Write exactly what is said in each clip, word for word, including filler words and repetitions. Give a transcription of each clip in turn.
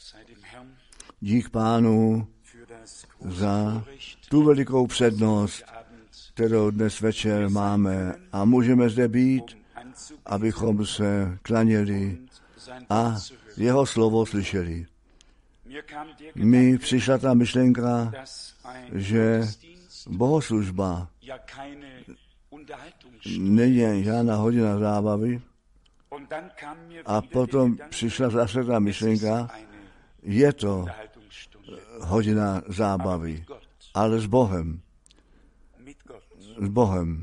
Dík Pánu za tu velikou přednost, kterou dnes večer máme a můžeme zde být, abychom se klaněli a jeho slovo slyšeli. Mi přišla ta myšlenka, že bohoslužba není žádná hodina zábavy a potom přišla zase ta myšlenka, je to hodina zábavy, ale s Bohem. S Bohem.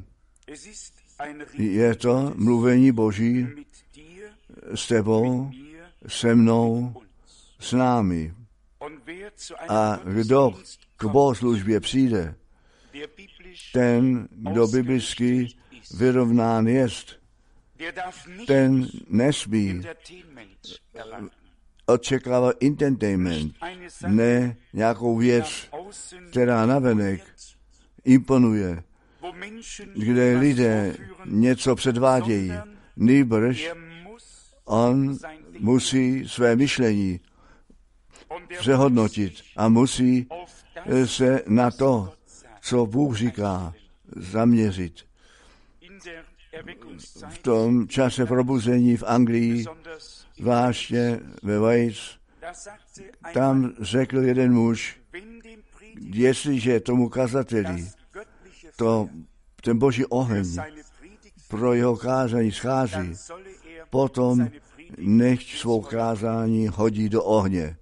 Je to mluvení Boží s tebou, se mnou, s námi. A kdo k bohoslužbě přijde, ten, kdo biblicky vyrovnán jest, ten nesmí očekávat entertainment, ne nějakou věc, která navenek imponuje, kde lidé něco předvádějí. Nýbrž on musí své myšlení přehodnotit a musí se na to, co Bůh říká, zaměřit. V tom čase probuzení v Anglii, zvláště ve Wales, tam řekl jeden muž, jestliže tomu kazateli to, ten boží oheň pro jeho kázání schází, potom nechť svou kázání hodí do ohně.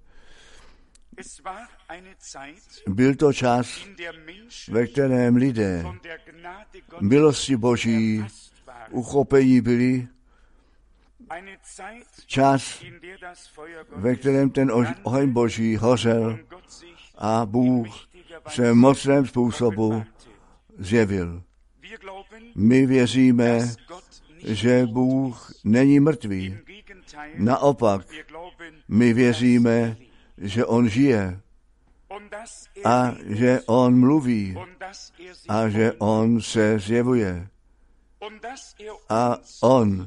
Byl to čas, ve kterém lidé milosti Boží uchopení byli, čas, ve kterém ten oheň Boží hořel a Bůh se mocném způsobu zjevil. My věříme, že Bůh není mrtvý. Naopak, my věříme, že on žije a že on mluví a že on se zjevuje. A on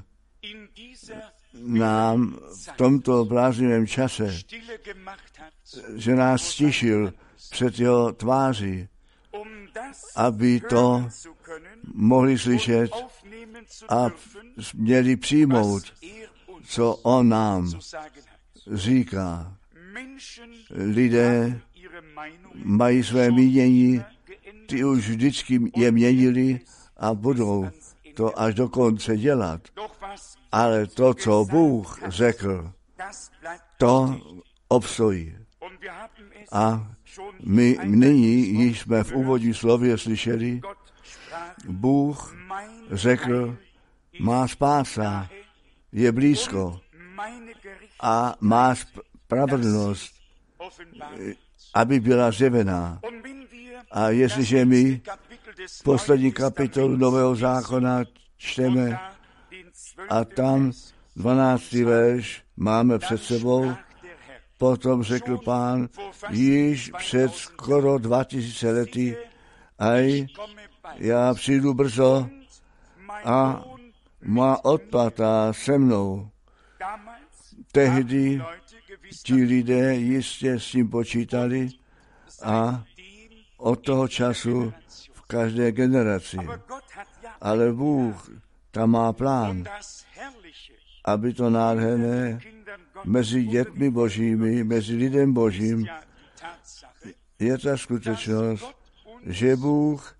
nám v tomto bláznivém čase, že nás stišil před jeho tváří, aby to mohli slyšet a měli přijmout, co on nám říká. Lidé mají své mínění, ty už vždycky je měnili a budou to až do konce dělat. Ale to, co Bůh řekl, to obstojí. A my nyní již jsme v úvodním slově slyšeli, Bůh řekl, má spása je blízko a má spravedlnost, aby byla zjevená. A jestliže my poslední kapitolu Nového zákona čteme a tam dvanáctý verš máme před sebou, potom řekl Pán, již před skoro dva tisíce lety, aj já přijdu brzo a má odplata se mnou. Tehdy ti lidé jistě s tím počítali a od toho času v každé generaci. Ale Bůh tam má plán, aby to nádherné mezi dětmi božími, mezi lidem božím je ta skutečnost, že Bůh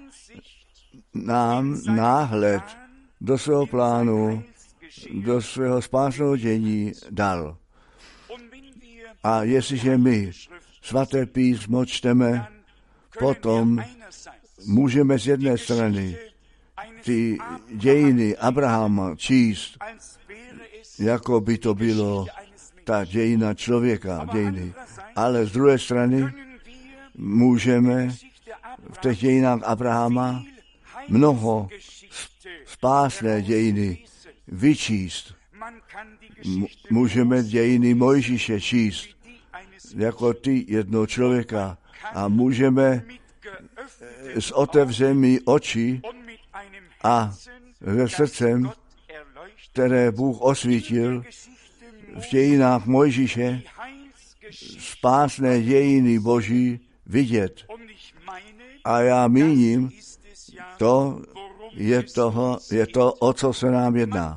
nám náhled do svého plánu, do svého spásného dění dal. A jestliže my svaté písmo čteme, potom můžeme z jedné strany ty dějiny Abrahama číst, jako by to bylo ta dějina člověka, dějiny. Ale z druhé strany můžeme v těch dějinách Abrahama mnoho spásné dějiny vyčíst. M- můžeme dějiny Mojžíše číst jako ty jednoho člověka a můžeme s otevřenými oči a se srdcem, které Bůh osvítil v dějinách Mojžíše, spásné dějiny Boží vidět. A já míním, to je, toho, je to, o co se nám jedná.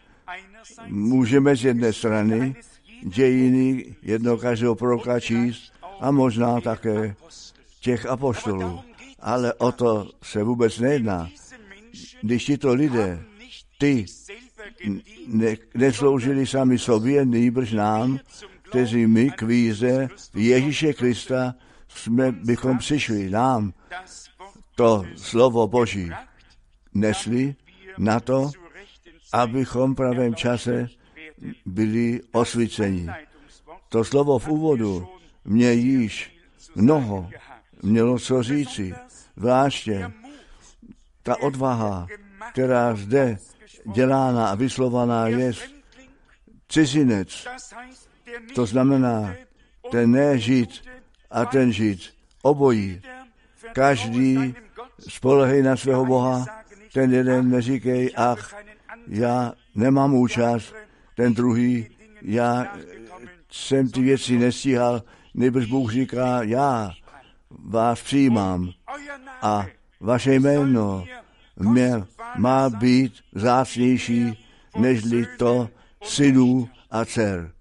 Můžeme z jedné strany dějiny jednoho každého proroka číst a možná také těch apoštolů. Ale o to se vůbec nejedná. Když tito lidé, ty ne, nesloužili sami sobě, nýbrž nám, kteří my k víře v Ježíše Krista jsme, bychom přišli nám to slovo Boží nesli na to, abychom v pravém čase byli osvíceni. To slovo v úvodu mě již mnoho mělo co říci, zvláště ta odvaha, která zde dělána a vyslovaná je cizinec. To znamená ten ne žid a ten žid, obojí. Každý spolehej na svého Boha, ten jeden neříkej, ach, já nemám účast, ten druhý, já jsem ty věci nestíhal, nebož Bůh říká, já vás přijímám a vaše jméno mě má být vzácnější, nežli to synů a dcer.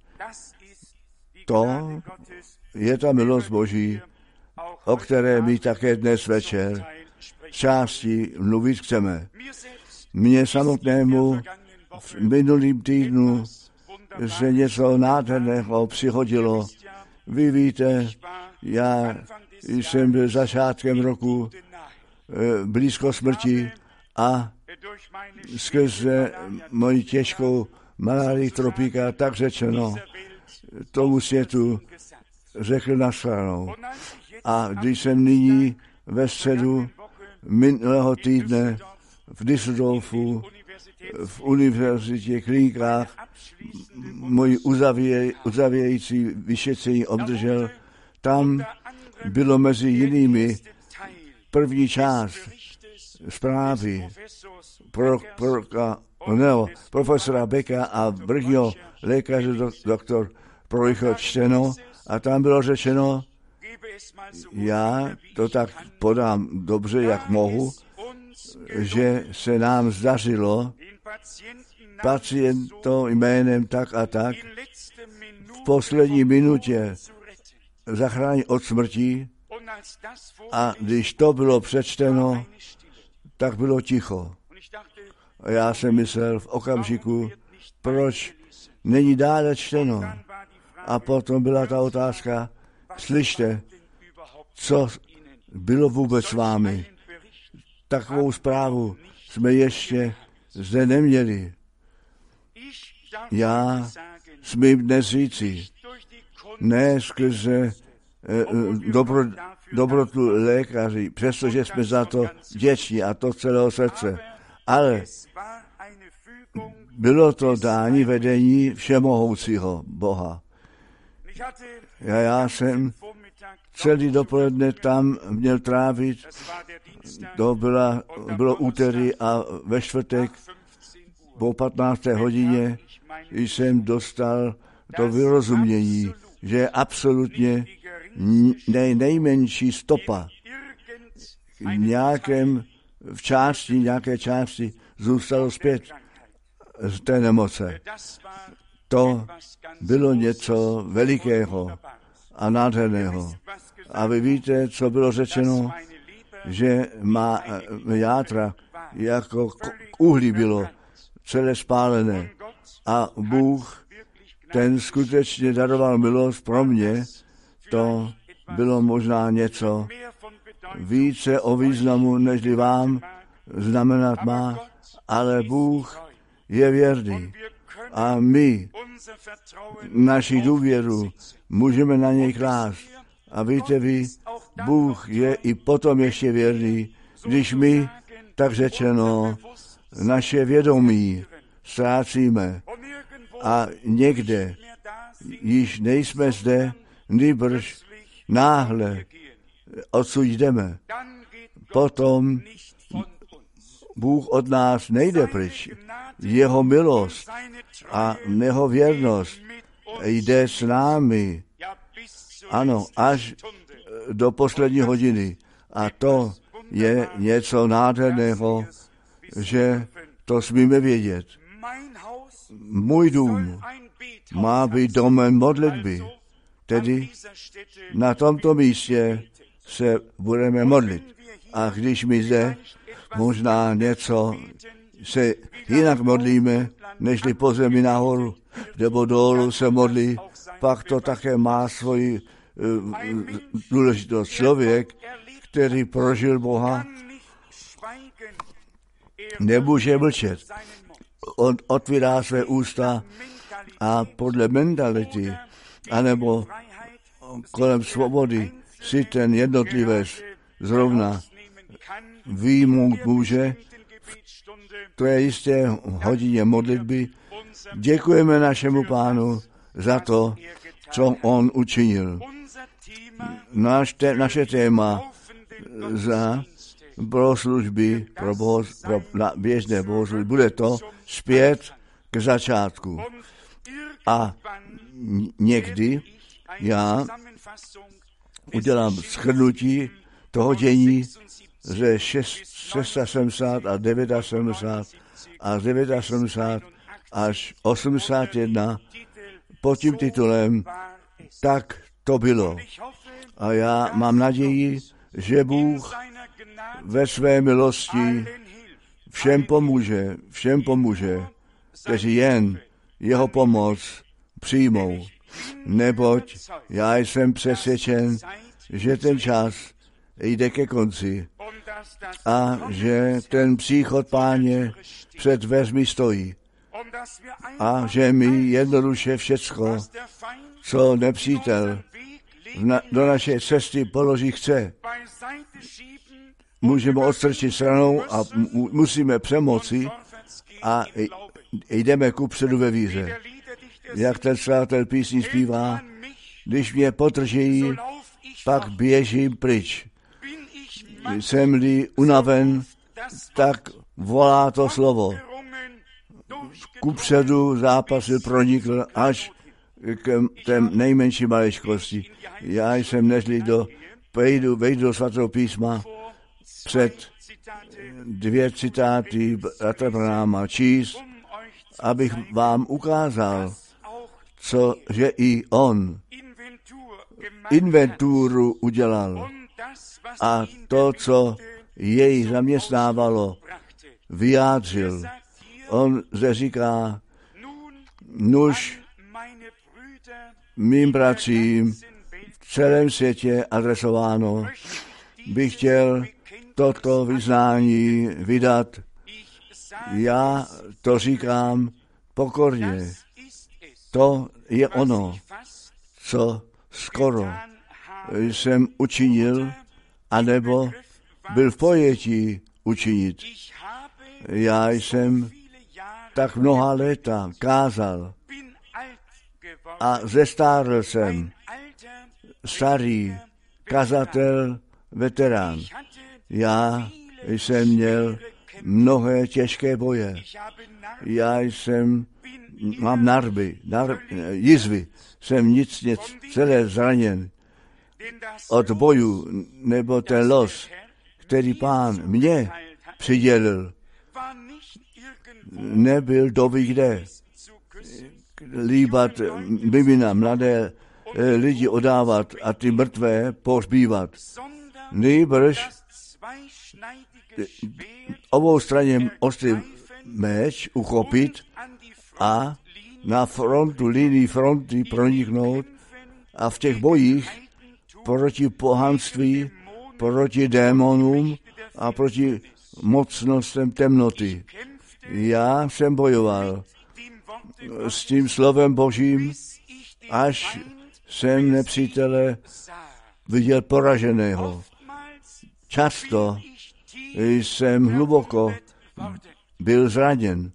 To je ta milost Boží, o které my také dnes večer části mluvit chceme. Mně samotnému v minulým týdnu se něco nádherného přihodilo. Vy víte, já jsem byl začátkem roku blízko smrti a skrze moji těžkou malárii tropika, tak řečeno, tomu světu řekl nashledanou. A když jsem nyní ve středu minulého týdne v Düsseldorfu v univerzitě klinikách moji uzavějící vyšetření obdržel, tam bylo mezi jinými první část zprávy pro, pro, no, profesora Becka a vrchního lékaře do, doktor Prorycho čteno a tam bylo řečeno, já to tak podám dobře, jak mohu, že se nám zdařilo pacientom jménem tak a tak v poslední minutě zachránit od smrti a když to bylo přečteno, tak bylo ticho. A já jsem myslel v okamžiku, proč není dále čteno. A potom byla ta otázka, slyšte, co bylo vůbec s vámi. Takovou zprávu jsme ještě zde neměli. Já smím dnes říci, ne skrze eh, dobro, dobrotu lékaři, přestože jsme za to vděční a to celého srdce, ale bylo to dání vedení všemohoucího Boha. Já, já jsem celý dopoledne tam měl trávit, to byla, bylo úterý a ve čtvrtek po patnácté hodině jsem dostal to vyrozumění, že je absolutně nej, nejmenší stopa v nějakém v části, nějaké části zůstalo zpět z té nemoce. To bylo něco velikého a nádherného. A vy víte, co bylo řečeno, že má játra jako uhlí bylo celé spálené. A Bůh, ten skutečně daroval milost pro mě, to bylo možná něco více o významu, nežli vám znamenat má, ale Bůh je věrný. A my naši důvěru můžeme na něj klást. A víte vy, Bůh je i potom ještě věrný, když my, tak řečeno, naše vědomí ztrácíme a někde již nejsme zde, nýbrž náhle odsud jdeme. Potom Bůh od nás nejde pryč. Jeho milost a jeho věrnost jde s námi Ano, až do poslední hodiny. A to je něco nádherného, že to smíme vědět. Můj dům má být domem modlitby. Tedy na tomto místě se budeme modlit. A když my zde možná něco se jinak modlíme, nežli po zemi nahoru nebo dolů se modlí, pak to také má svoji uh, důležitost. Člověk, který prožil Boha, nemůže mlčet. On otvírá své ústa a podle mentality anebo kolem svobody si ten jednotlivec zrovna výjmout může. To je jisté hodině modlitby. Děkujeme našemu Pánu za to, co on učinil. Naš te, naše téma za bohoslužby, pro, bohos, pro běžné bohoslužby, bude to zpět k začátku. A někdy já udělám shrnutí toho dění ze sedmdesát a sedmdesát a sedmdesát až osmdesát jedna pod tím titulem Tak to bylo. A já mám naději, že Bůh ve své milosti všem pomůže, všem pomůže, kteří jen jeho pomoc přijmou. Neboť já jsem přesvědčen, že ten čas jde ke konci a že ten příchod Páně před dveřmi stojí a že my jednoduše všecko, co nepřítel na, do naší cesty položí chce, můžeme odstrčit stranou a mu, musíme přemoci a jdeme kupředu ve víře. Jak ten skladatel písní zpívá, když mě potržejí, pak běžím pryč. Jsem-li unaven, tak volá to slovo. Kupředu zápasil pronikl až k té nejmenší maličkosti. Já jsem nežli do, vejdu, vejdu do svatého písma před dvě citáty bratra Branhama číst, abych vám ukázal, co, že i on inventuru udělal a to, co jej zaměstnávalo, vyjádřil. On zde říká, nuž mým bratřím v celém světě adresováno, bych chtěl toto vyznání vydat. Já to říkám pokorně. To je ono, co skoro jsem učinil, anebo byl v pojetí učinit. Já jsem tak mnoha léta kázal a zestárl jsem, starý kazatel, veterán. Já jsem měl mnohé těžké boje. Já jsem, mám narby, nar, jizvy, jsem nic, nic, celé zraněn od bojů, nebo ten los, který Pán mě přidělil, nebyl doby kde. Líbat mimina, mladé lidi odávat a ty mrtvé pohřbívat. Nejbrž obou straně ostrý meč uchopit a na frontu, linii fronty proniknout a v těch bojích proti pohanství, proti démonům a proti mocnostem temnoty. Já jsem bojoval s tím slovem Božím, až jsem nepřítele viděl poraženého. Často jsem hluboko byl zraněn.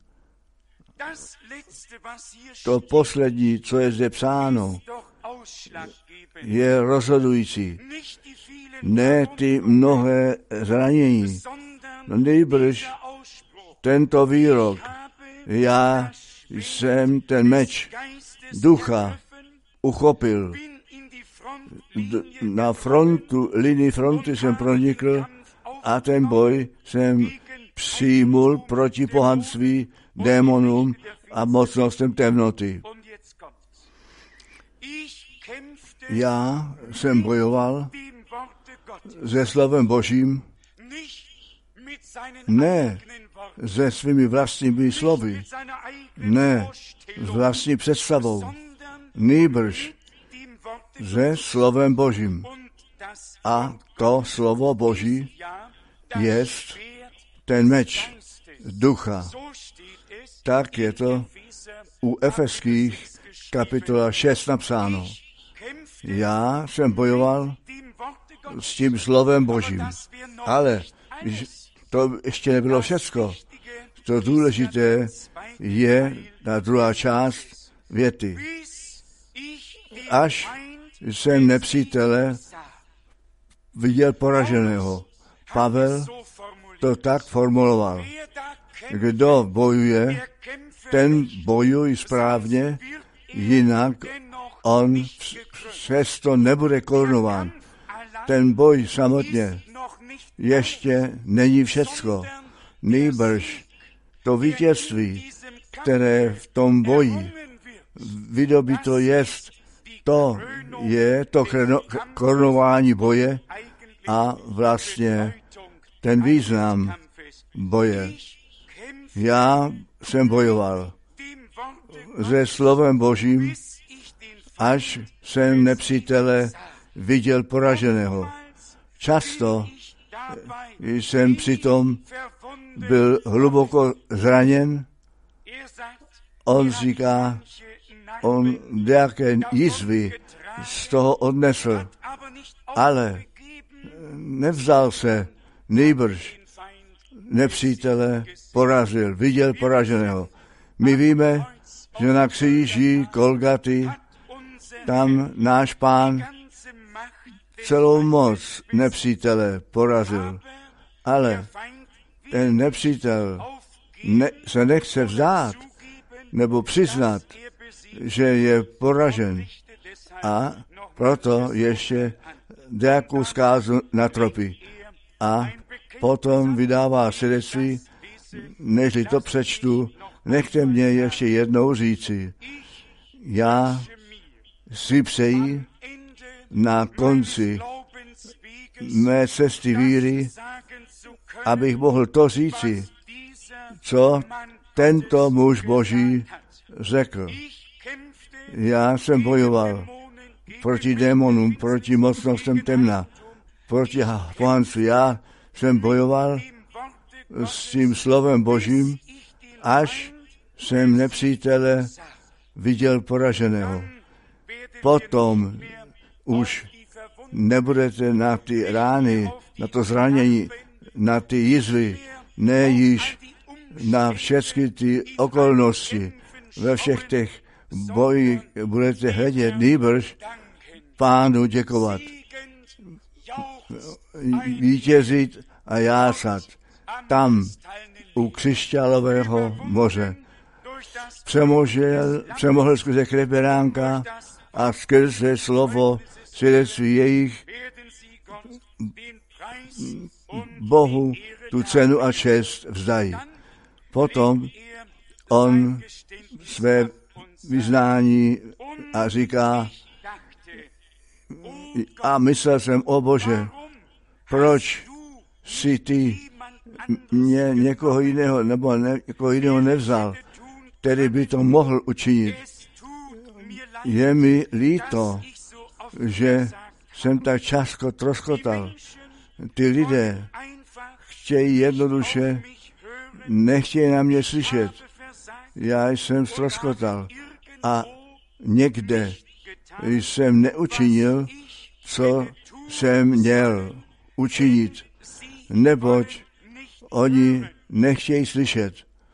To poslední, co je zde psáno, je rozhodující. Ne ty mnohé zranění, no nejbrž tento výrok. Já jsem ten meč ducha uchopil na frontu, linii fronty jsem pronikl a ten boj jsem přijmul proti pohanství, démonům a mocnostem temnoty. Já jsem bojoval se slovem Božím, ne se svými vlastními slovy, ne s vlastní představou, nýbrž se slovem Božím. A to slovo Boží jest ten meč ducha. Tak je to u Efeských kapitola šest napsáno. Já jsem bojoval s tím slovem Božím. Ale to ještě nebylo všecko. To důležité je ta druhá část věty. Až jsem nepřítele viděl poraženého. Pavel to tak formuloval. Kdo bojuje, ten bojuje správně, jinak on přesto nebude korunován. Ten boj samotně ještě není všecko. Nýbrž to vítězství, které v tom boji vydobito jest, to je to korunování boje a vlastně ten význam boje. Já jsem bojoval se slovem Božím, až jsem nepřítele viděl poraženého. Často jsem přitom byl hluboko zraněn. On říká, on nějaké jizvy z toho odnesl, ale nevzal se, nýbrž nepřítele porazil, viděl poraženého. My víme, že na kříži Golgaty tam náš Pán celou moc nepřítele porazil. Ale ten nepřítel ne, se nechce vzdát nebo přiznat, že je poražen. A proto ještě nějakou zkázu natropí. A potom vydává svědectví, nežli to přečtu, nechte mě ještě jednou říci. Já si přeji na konci mé cesty víry, abych mohl to říci, co tento muž Boží řekl. Já jsem bojoval proti démonům, proti mocnostem temna, proti pohanství. Já jsem bojoval s tím slovem Božím, až jsem nepřítele viděl poraženého. Potom už nebudete na ty rány, na to zranění, na ty jizvy, ne již na všechny ty okolnosti, ve všech těch bojích budete hledět, nýbrž Pánu děkovat, vítězit a jásat tam u křišťálového moře. Přemohl, přemohl skrze krev beránka a skrze slovo svědectví jejich Bohu tu cenu a čest vzdají. Potom on své vyznání a říká, a myslel jsem, o Bože, proč si ty mě někoho jiného, nebo ne, někoho jiného nevzal, který by to mohl učinit. Je mi líto, že jsem tak často troskotal. Ty lidé chtějí jednoduše, nechtějí na mě slyšet. Já jsem ztroskotal a někde jsem neučinil, co jsem měl učinit, neboť oni nechtějí slyšet.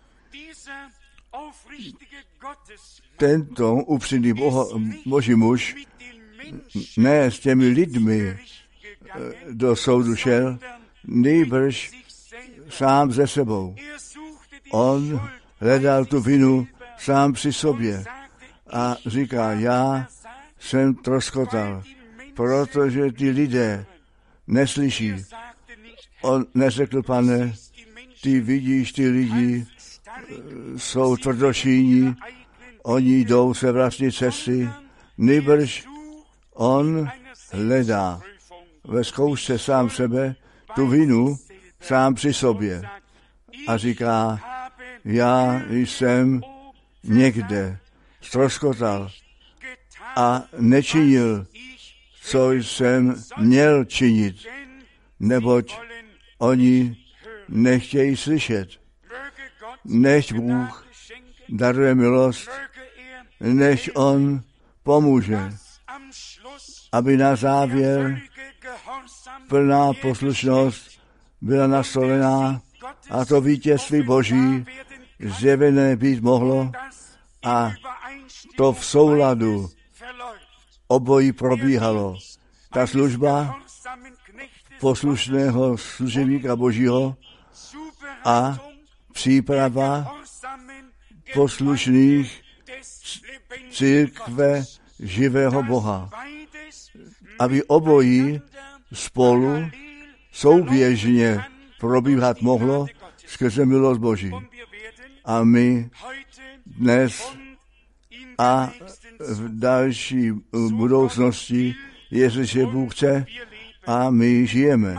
Tento upřímný Boží muž ne s těmi lidmi do soudu šel, nýbrž sám ze sebou. On hledal tu vinu sám při sobě a říká, já jsem troskotal, protože ty lidé neslyší. On neřekl, Pane, ty vidíš, ty lidi jsou tvrdošíní, oni jdou své vlastní cesty, nýbrž on hledá ve zkoušce sám sebe tu vinu sám při sobě a říká, já jsem někde ztroskotal a nečinil, co jsem měl činit, neboť oni nechtějí slyšet. Nechť Bůh daruje milost, nechť on pomůže, aby na závěr plná poslušnost byla nastolená a to vítězství Boží zjevené být mohlo a to v souladu obojí probíhalo. Ta služba poslušného služebníka Božího a příprava poslušných církve živého Boha, aby obojí spolu souběžně probíhat mohlo skrze milost Boží. A my dnes a v další budoucnosti, jestliže Bůh chce, a my žijeme.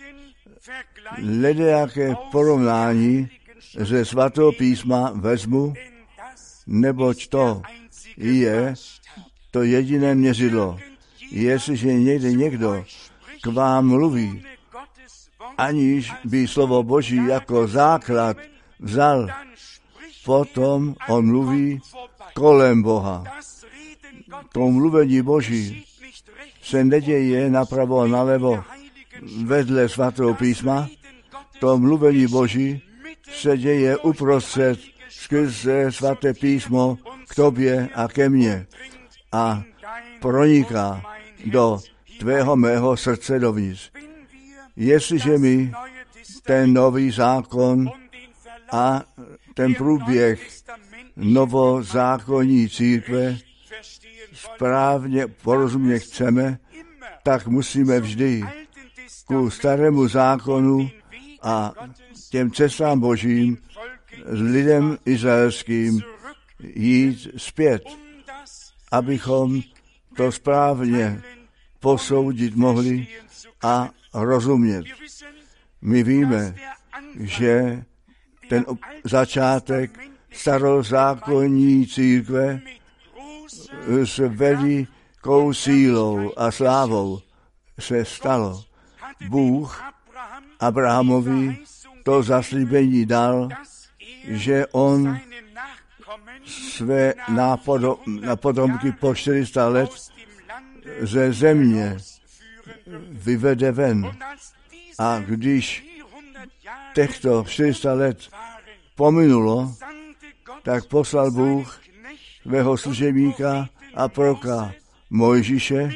Ledajaké porovnání ze svatého písma vezmu, neboť to je to jediné měřidlo. Jestliže někde někdo k vám mluví, aniž by slovo Boží jako základ vzal, potom on mluví kolem Boha. To mluvení Boží se neděje napravo a nalevo vedle svatého písma. To mluvení Boží se děje uprostřed skrze svaté písmo k tobě a ke mně a proniká do tvého mého srdce dovnitř. Jestliže my ten nový zákon a ten průběh novozákonní církve správně porozumět chceme, tak musíme vždy ku starému zákonu a těm cestám Božím s lidem izraelským jít zpět, abychom to správně posoudit mohli a rozumět. My víme, že ten začátek starozákonní církve s velikou sílou a slávou se stalo. Bůh Abrahamovi to zaslíbení dal, že on své nápodomky po čtyři sta let ze země vyvede ven. A když těchto čtyři sta let pominulo, tak poslal Bůh svého služebníka a proroka Mojžíše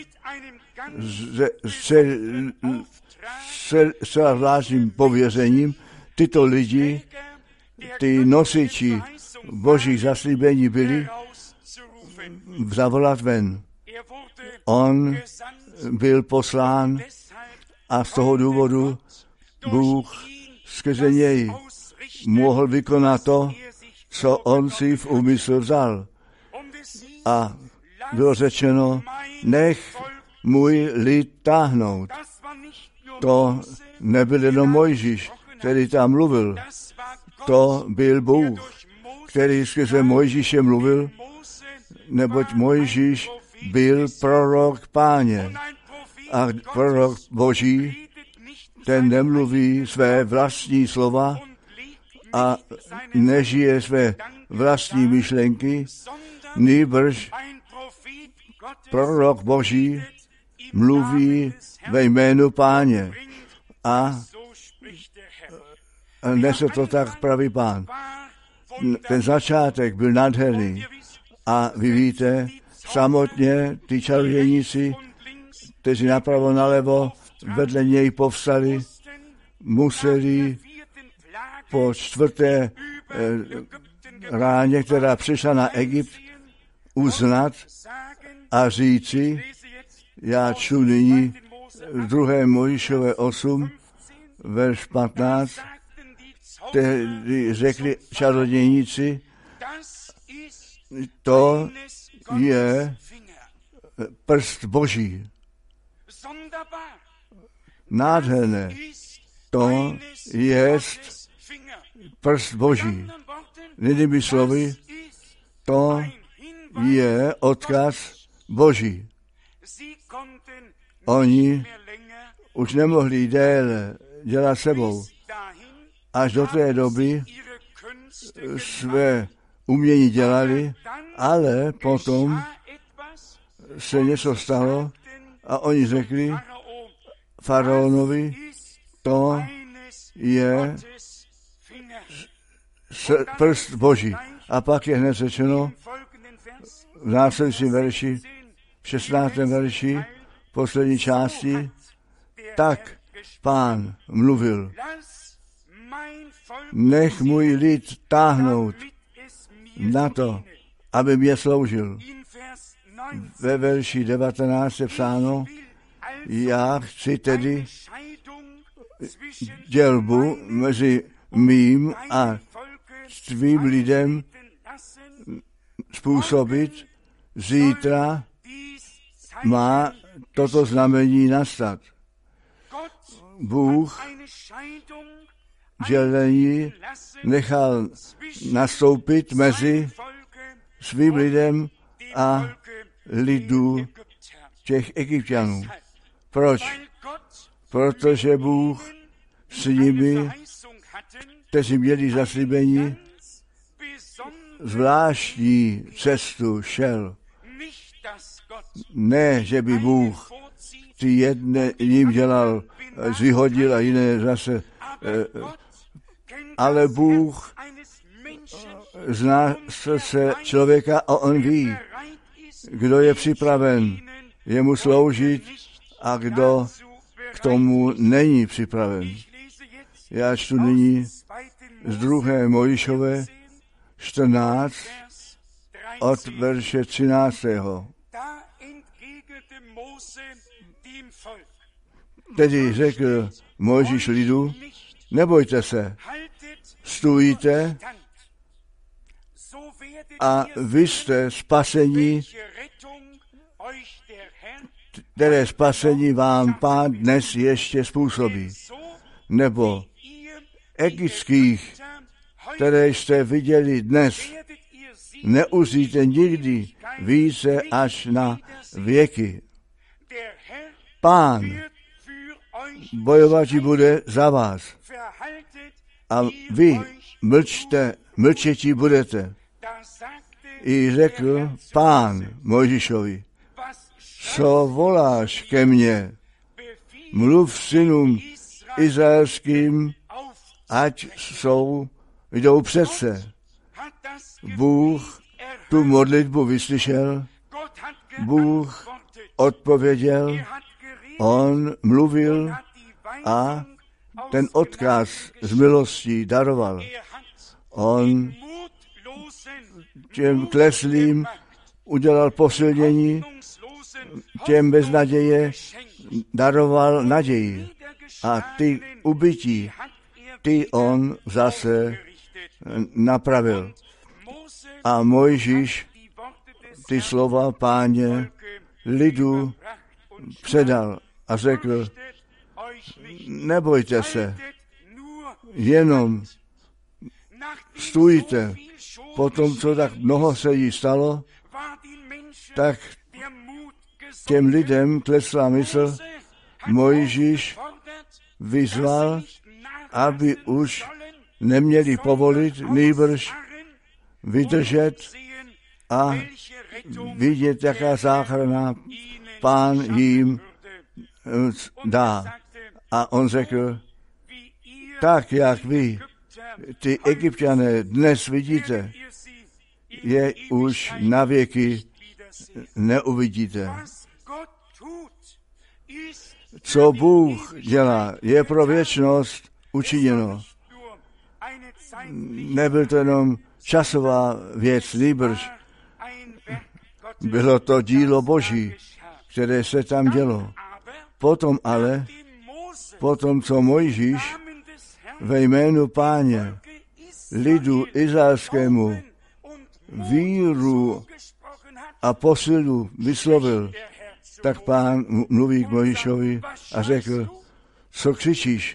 s celá zvláštním pověřením tyto lidi, ty nosiči Božích zaslíbení byli zavolat ven. On byl poslán a z toho důvodu Bůh skrze něj mohl vykonat to, co on si v úmysl vzal. A bylo řečeno, nech můj lid táhnout. To nebyl jenom Mojžíš, který tam mluvil. To byl Bůh, který skrze Mojžíše mluvil, neboť Mojžíš byl prorok Páně. A prorok Boží, ten nemluví své vlastní slova a nežije své vlastní myšlenky, nýbrž prorok Boží mluví ve jménu Páně. A nese to tak pravý Pán. Ten začátek byl nádherný. A vy víte, samotně ty čarodějníci, kteří napravo nalevo vedle něj povstali, museli po čtvrté eh, ráně, která přišla na Egypt, uznat a říci, Já čtu nyní v druhé Mojžíšové osm, verš patnáct, tehdy řekli čarodějníci, to je prst Boží. Nádherné, to je prst Boží. Jinými slovy, to je odkaz Boží. Oni už nemohli déle dělat sebou. Až do té doby své umění dělali, ale potom se něco stalo a oni řekli faraonovi, to je prst Boží. A pak je hned řečeno v následujícím verši, v šestnáctém verši, poslední části, tak Pán mluvil, nech můj lid táhnout na to, aby mě sloužil. Ve verši devatenáct je psáno, já chci tedy dělbu mezi mým a tvým lidem způsobit, zítra má toto znamení nastat. Bůh dělení nechal nastoupit mezi svým lidem a lidu těch Egypťanů. Proč? Protože Bůh s nimi, kteří měli zaslíbení, zvláštní cestu šel. Ne, že by Bůh ty jedné jim dělal, zvyhodil a jiné zase, ale Bůh zná srdce člověka a on ví, kdo je připraven jemu sloužit a kdo k tomu není připraven. Já čtu nyní z druhé Mojžíšové čtrnáct od verše třináctého. Tedy řekl Mojžíš lidu, nebojte se, stůjte a vy jste spasení, které spasení vám Pán dnes ještě způsobí. Nebo egyptských, které jste viděli dnes, neuzíte nikdy více až na věky. Pán bojovat bude za vás a vy mlčte, mlčetí budete. I řekl Pán Mojžíšovi, co voláš ke mně? Mluv synům izraelským, ať jsou, jdou přece. Bůh tu modlitbu vyslyšel, Bůh odpověděl, on mluvil a ten odkaz z milostí daroval. On těm kleslým udělal posilnění, těm bez naděje daroval naději. A ty ubytí, ty on zase napravil. A Mojžíš ty slova Páně lidu předal a řekl, nebojte se, jenom stůjte. Po tom, co tak mnoho se jí stalo, tak těm lidem klesla mysl, Mojžíš vyzval, aby už neměli povolit, nýbrž vydržet a vidět, jaká záchrana Pán jim dá. A on řekl, tak jak vy, ty Egypťané dnes vidíte, je už na věky neuvidíte. Co Bůh dělá, je pro věčnost učiněno. Nebyl to jenom časová věc, nýbrž bylo to dílo Boží, které se tam dělo. Potom ale, potom co Mojžíš ve jménu Páně lidu izraelskému víru a posilu vyslovil, tak Pán mluví k Mojžíšovi a řekl, co křičíš?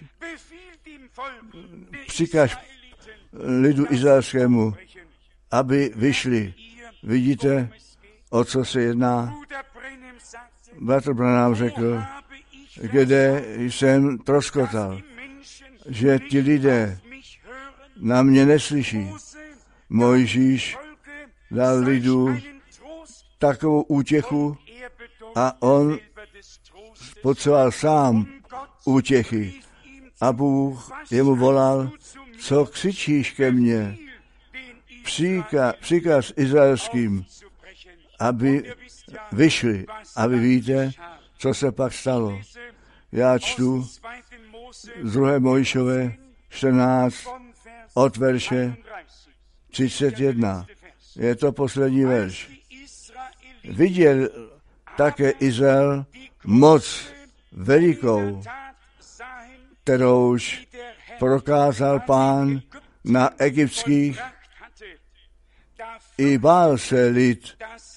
Přikaž lidu izraelskému, aby vyšli. Vidíte, o co se jedná? Bratr Branham řekl, kde jsem troskotal, že ti lidé na mě neslyší. Mojžíš dal lidu takovou útěchu a on potřeboval sám útěchy. A Bůh jemu volal, co křičíš ke mně? Příka, příkaz izraelským, aby vyšli. A vy víte, co se pak stalo. Já čtu z druhé Mojžíšové čtrnáct od verše třicet jedna. Je to poslední verš. Viděl také Izrael moc velikou, kterouž prokázal Pán na egyptských, i bál se lid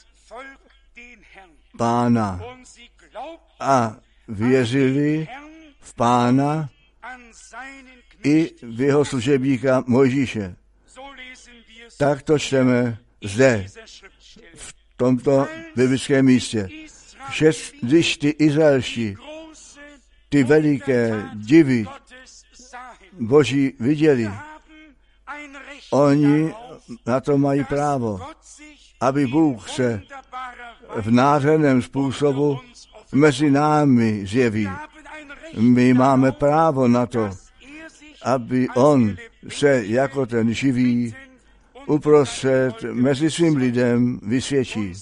Pána a věřili v Pána i v jeho služebníka Mojžíše. Tak to čteme zde, v tomto biblickém místě. Všes, když ty izraelští, ty veliké divy Boží viděli, oni na to mají právo, aby Bůh se v nádherném způsobu mezi námi zjeví. My máme právo na to, aby on se jako ten živý uprostřed mezi svým lidem vysvědčí.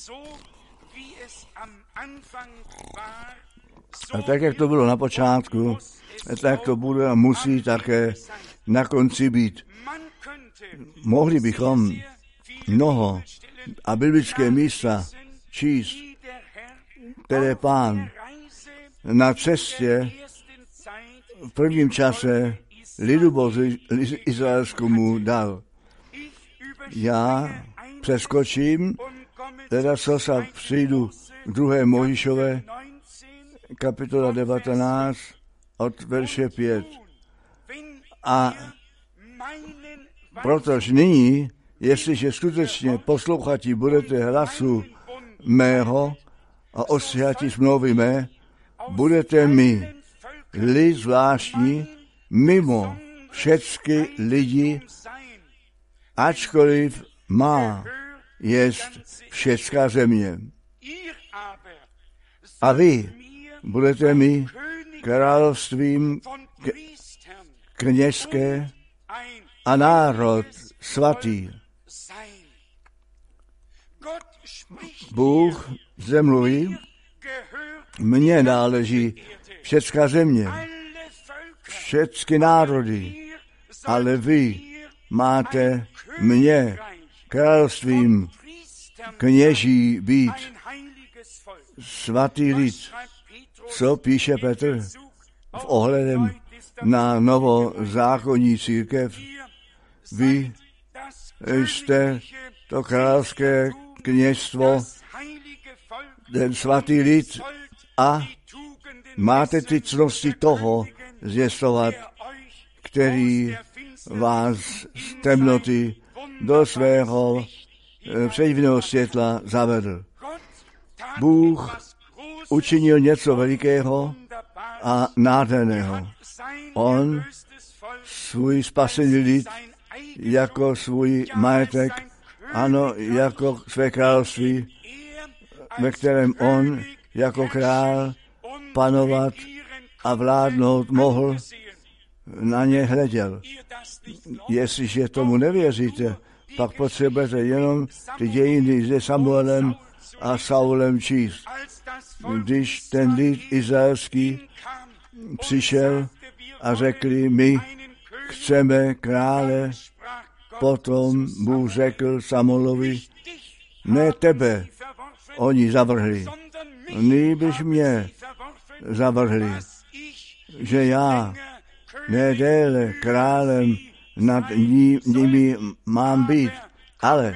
A tak, jak to bylo na počátku, tak to bude a musí také na konci být. Mohli bychom mnoho a biblické místa číst, které Pán na cestě v prvním čase lidu Boží izraelskému dal. Já přeskočím, teda co se přijdu k druhé Mojžíšové, kapitola devatenáct, od verše pět. A protože nyní, jestliže skutečně poslouchatí budete hlasu mého a ostříhatí smlouvy mé, budete mi lid zvláštní mimo všechny lidi, ačkoliv má jest všecká země. A vy budete mi královstvím k- kněžské a národ svatý. Bůh zde mluví, mně náleží všecká země, všechny národy, ale vy máte mě královstvím kněží být svatý lid. Co píše Petr v ohledem na novozákonní církev? Vy jste to královské kněžstvo, ten svatý lid a máte ty cnosti toho zvěstovat, který vás z temnoty do svého předivného světla zavedl. Bůh učinil něco velikého a nádherného. On svůj spasený lid jako svůj majetek, ano, jako své království, ve kterém on jako král panovat a vládnout mohl, na ně hleděl. Jestliže tomu nevěříte, pak potřebujete jenom ty dějiny se Samuelem a Saulem číst. Když ten lid izraelský přišel a řekli, my chceme krále, potom Bůh řekl Samuelovi, ne tebe oni zavrhli, nyní byš mě zavrhli, že já ne déle králem nad ní, nimi mám být, ale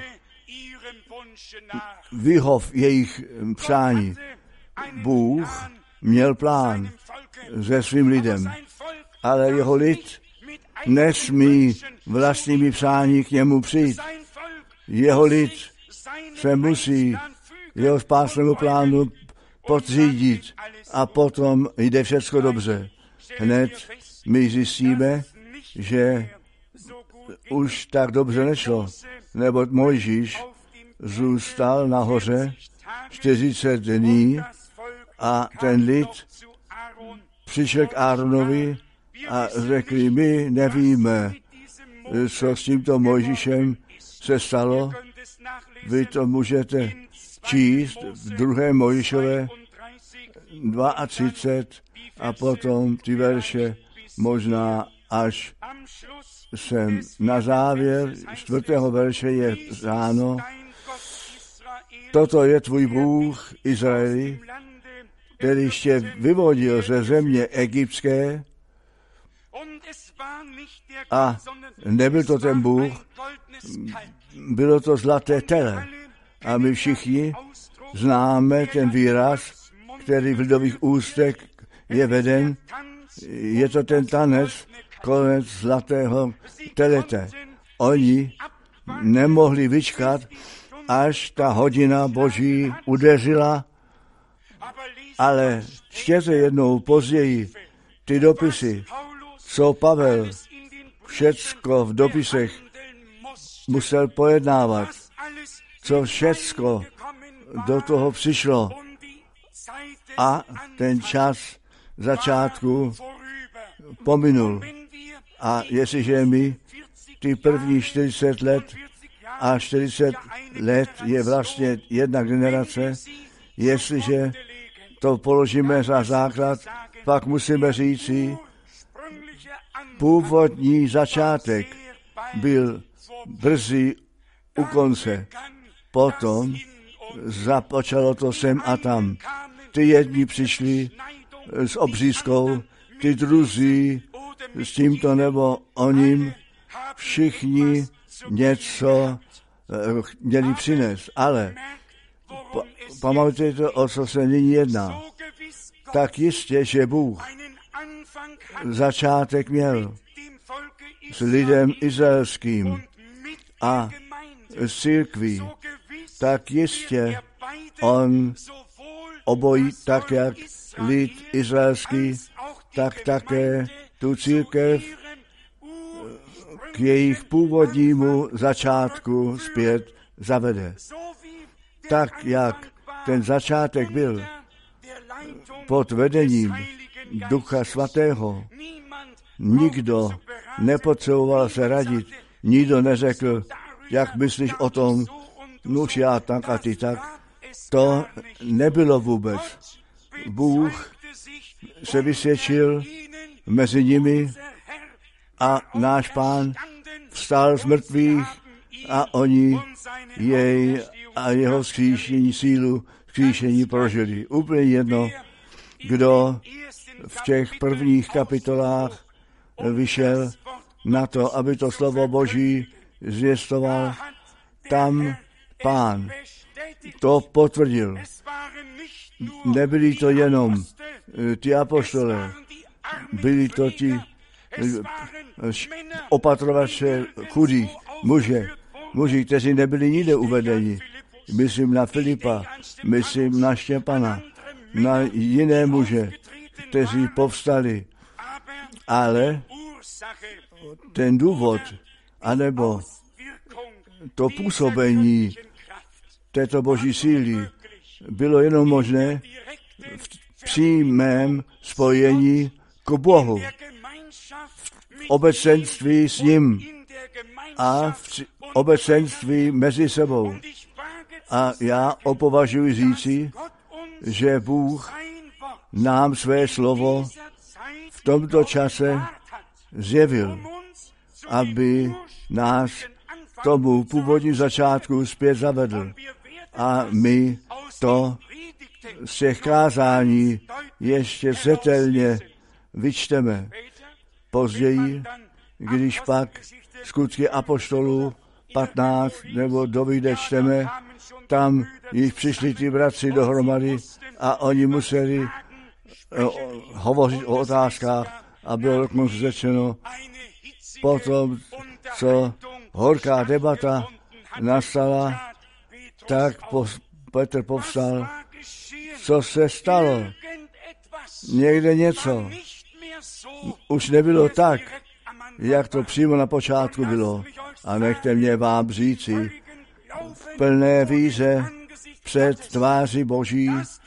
vyhov jejich přání. Bůh měl plán se svým lidem, ale jeho lid nesmí vlastními přání k němu přijít. Jeho lid se musí jeho spásnému plánu podřídit a potom jde všechno dobře. Hned my zjistíme, že už tak dobře nešlo, neboť Mojžíš zůstal nahoře čtyřicet dní a ten lid přišel k Áronovi a řekli, my nevíme, co s tímto Mojžíšem se stalo. Vy to můžete číst v druhé Mojžíšové třicet dva a potom ty verše možná až sem na závěr čtvrtého verše je ráno. Toto je tvůj Bůh Izraeli, který tě vyvodil ze země egyptské, a nebyl to ten Bůh, bylo to zlaté tele. A my všichni známe ten výraz, který v lidových ústech je veden. Je to ten tanec konec zlatého telete. Oni nemohli vyčkat, až ta hodina Boží udeřila, ale čtěte jednou později ty dopisy, co Pavel všecko v dopisech musel pojednávat, co všecko do toho přišlo a ten čas začátku pominul. A jestliže my ty první čtyřicet let a čtyřicet let je vlastně jedna generace, jestliže to položíme za základ, pak musíme říci, původní začátek byl brzy u konce. Potom započalo to sem a tam. Ty jedni přišli s obřízkou, ty druzí s tímto nebo oním. Všichni něco měli přinést, ale pa, pamatujte, o co se nyní jedná. Tak jistě, že Bůh začátek měl s lidem izraelským a s církví, tak jistě on obojí, tak jak lid izraelský, tak také tu církev k jejich původnímu začátku zpět zavede. Tak, jak ten začátek byl pod vedením Ducha Svatého, nikdo nepotřeboval se radit, nikdo neřekl, jak myslíš o tom, nuž já tak a ty tak. To nebylo vůbec. Bůh se vysvědčil mezi nimi a náš Pán vstal z mrtvých a oni jej a jeho vzkříšení sílu vzkříšení prožili. Úplně jedno, kdo v těch prvních kapitolách vyšel na to, aby to slovo Boží zvěstoval, tam Pán to potvrdil. Nebyli to jenom ty apoštole, byli to ti opatrovače chudých, muže, muži, kteří nebyli nikde uvedeni. Myslím na Filipa, myslím na Štěpana, na jiné muže, kteří povstali. Ale ten důvod, anebo to působení této boží síly bylo jenom možné v přímém spojení k Bohu, v obecenství s ním a v obecenství mezi sebou. A já opovažuji říci, že Bůh nám své slovo v tomto čase zjevil, aby nás tomu původní začátku zpět zavedl. A my to z těch kázání ještě zřetelně vyčteme. Později, když pak Skutky apoštolů patnáct nebo dovyde čteme, tam již přišli ty bratři dohromady a oni museli hovořit o otázkách a bylo dokonce řečeno, potom, co horká debata nastala, tak Petr povstal, co se stalo. Někde něco. Už nebylo tak, jak to přímo na počátku bylo. A nechte mě vám říci, v plné víře před tváří Boží,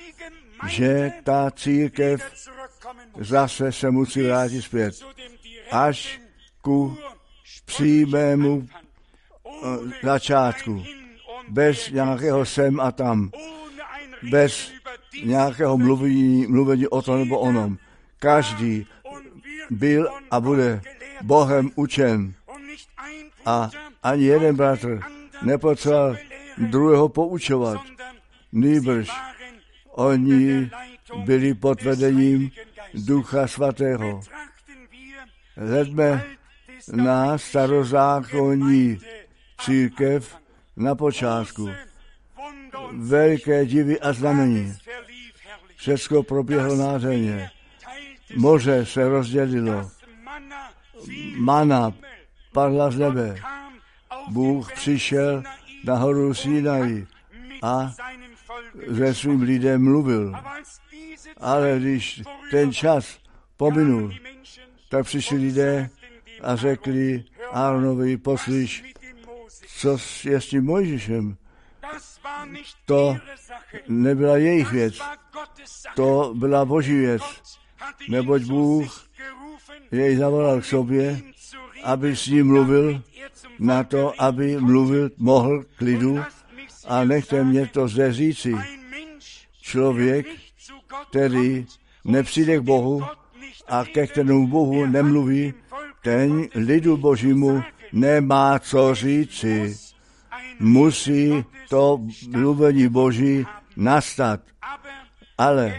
že ta církev zase se musí vrátit zpět. Až ku přímému začátku. Bez nějakého sem a tam. Bez nějakého mluvení, mluvení o tom nebo onom. Každý byl a bude Bohem učen. A ani jeden bratr nepotřeboval druhého poučovat. Nýbrž oni byli pod vedením Ducha Svatého. Hledme na starozákonní církev na počátku. Velké divy a znamení. Všechno proběhlo nádherně. Moře se rozdělilo. Mana padla z nebe. Bůh přišel na horu Sinai a se svým lidem mluvil. Ale když ten čas pominul, tak přišli lidé a řekli Áronovi, poslyš, co je s tím Mojžíšem. To nebyla jejich věc, to byla Boží věc, neboť Bůh jej zavolal k sobě, aby s ním mluvil, na to, aby mluvil mohl k lidu. A nechte mě to zde říci. Člověk, který nepřijde k Bohu a ke kterému Bohu nemluví, ten lidu Božímu nemá co říci. Musí to mluvení Boží nastat. Ale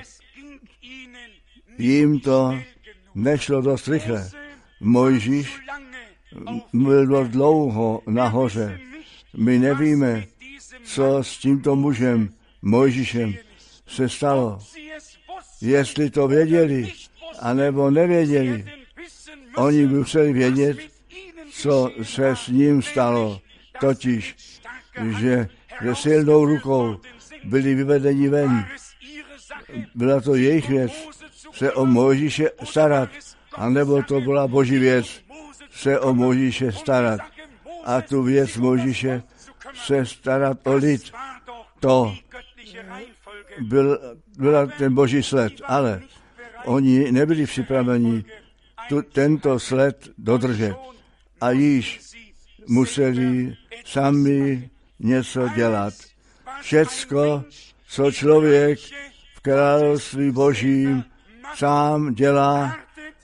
jim to nešlo dost rychle. Mojžíš byl dlouho nahoře. My nevíme, co s tímto mužem, Mojžíšem, se stalo. Jestli to věděli, anebo nevěděli. Oni museli vědět, co se s ním stalo. Totiž, že se silnou rukou byli vyvedeni ven. Byla to jejich věc se o Mojžíše starat, anebo to byla Boží věc se o Mojžíše starat. A tu věc Mojžíše se starat o lid. To byl, byl ten Boží sled, ale oni nebyli připraveni tu, tento sled dodržet. A již museli sami něco dělat. Všecko, co člověk v království Božím sám dělá,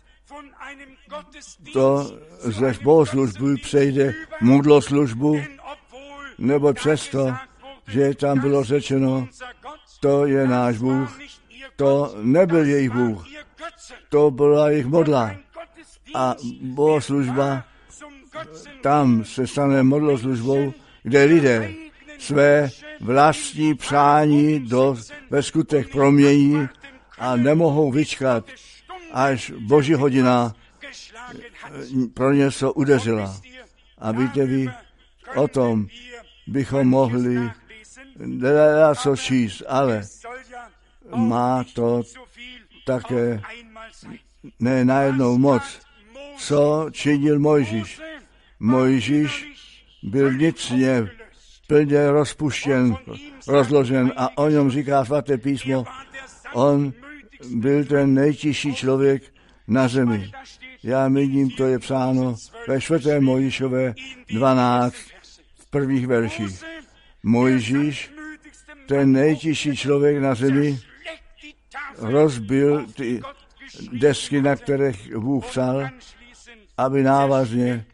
to ze bohoslužby přejde modloslužbu, nebo přesto, že tam bylo řečeno, to je náš Bůh, to nebyl jejich Bůh, to byla jejich modla. A bohoslužba tam se stane modloslužbou, kde lidé své vlastní přání do, ve skutek promění a nemohou vyčkat, až Boží hodina pro něco udeřila. A víte vy, o tom bychom mohli nedá co číst, ale má to také ne najednou moc. Co činil Mojžíš? Mojžíš byl vnitřně plně rozpuštěn, rozložen a o něm říká svaté písmo, on byl ten nejtižší člověk na zemi. Já míním, to je psáno ve čtvrté Mojžíšové dvanáct v prvních verších. Mojžíš, ten nejtižší člověk na zemi, rozbil ty desky, na kterých Bůh psal, aby návazně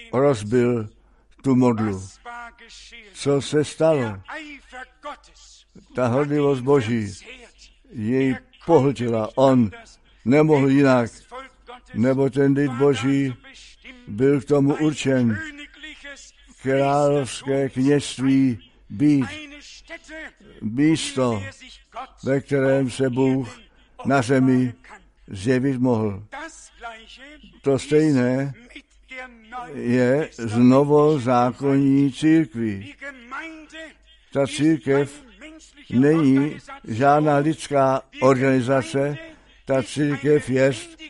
rozbil tu modlu. Co se stalo? Ta horlivost Boží jej pohltila. On nemohl jinak, nebo ten lid Boží byl k tomu určen, královské kněžství být, místo, ve kterém se Bůh na zemi zjevit mohl. To stejné je z novozákonní církví. Ta církev není žádná lidská organizace, ta církev je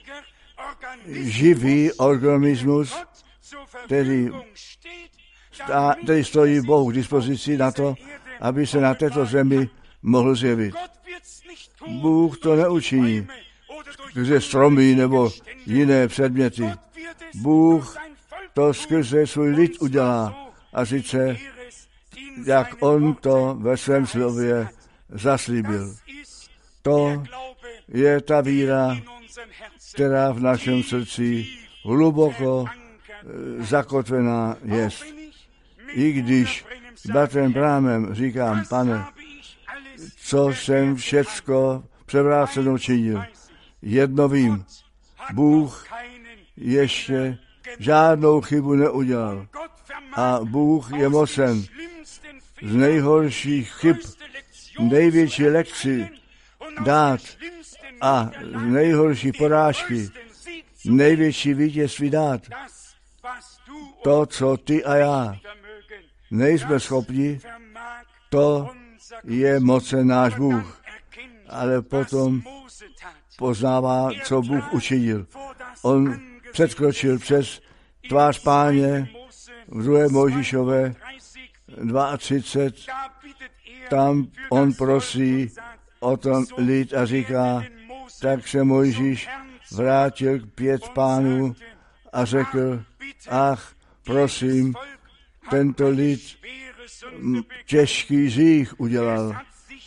živý organismus, který, který stojí Bohu k dispozici na to, aby se na této zemi mohl zjevit. Bůh to neučiní skrze stromy nebo jiné předměty. Bůh to skrze svůj lid udělá, a sice jak on to ve svém slově zaslíbil. To je ta víra, která v našem srdci hluboko zakotvená je. I když bratrem Branhamem říkám, Pane, co jsem všecko převráceno činil, jedno vím, Bůh ještě žádnou chybu neudělal. A Bůh je mocen z nejhorších chyb největší lekci dát a z nejhorší porážky největší vítězství dát. To, co ty a já nejsme schopni, to je mocen náš Bůh. Ale potom poznává, co Bůh učinil. On předkročil přes tvář Páně v druhé Mojžíšové třicet dva. Tam on prosí o ten lid a říká, tak se Mojžíš vrátil k pět pánů a řekl, ach, prosím, tento lid těžký hřích udělal.